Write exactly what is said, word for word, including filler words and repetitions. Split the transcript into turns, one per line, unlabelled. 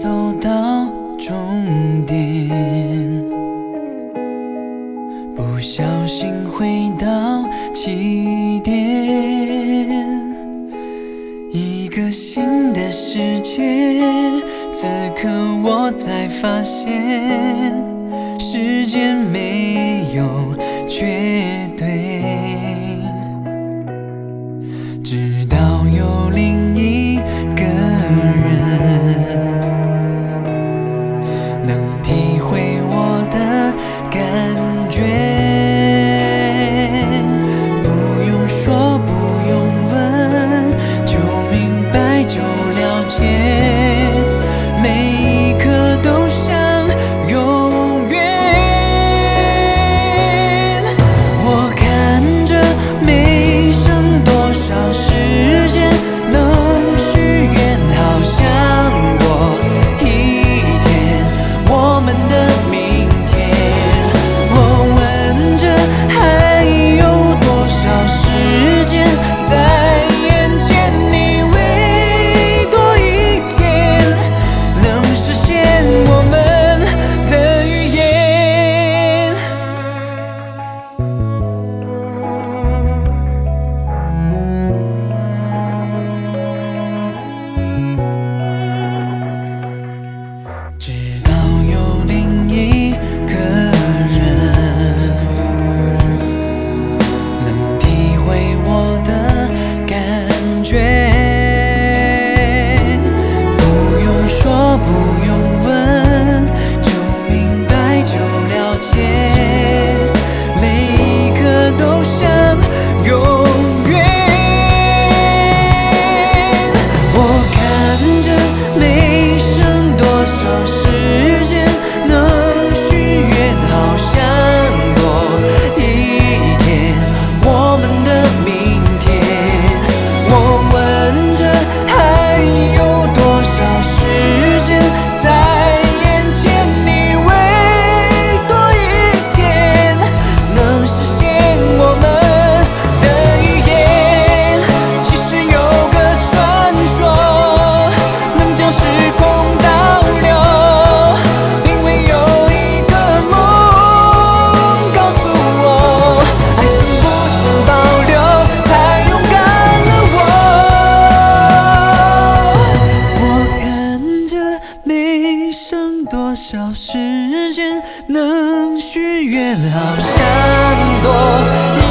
走到终点，不小心回到起点，一个新的世界。此刻我才发现，时间没有绝对，直到有另一个人能体会我的感觉，不用说不用问，就明白就了解，每一刻都像永远。我看着没剩多少时间能许愿，好想多一天我们的明天。我问着还有多少时间在眼前，你为多一天能实现我们的预言。直到有另一个人能体会我的感觉，不用说不用问，就明白就了解，每一刻都像永远。我看着没剩多少时间能许愿，好想多一天我们的明天。我问着还有多少时间在眼前，你为多一天能实现我们的预言。其实有个传说能将时空倒流，因为有一个梦告诉我，爱曾不曾保留，才勇敢了我。我看着没剩多少时间能许愿，好想多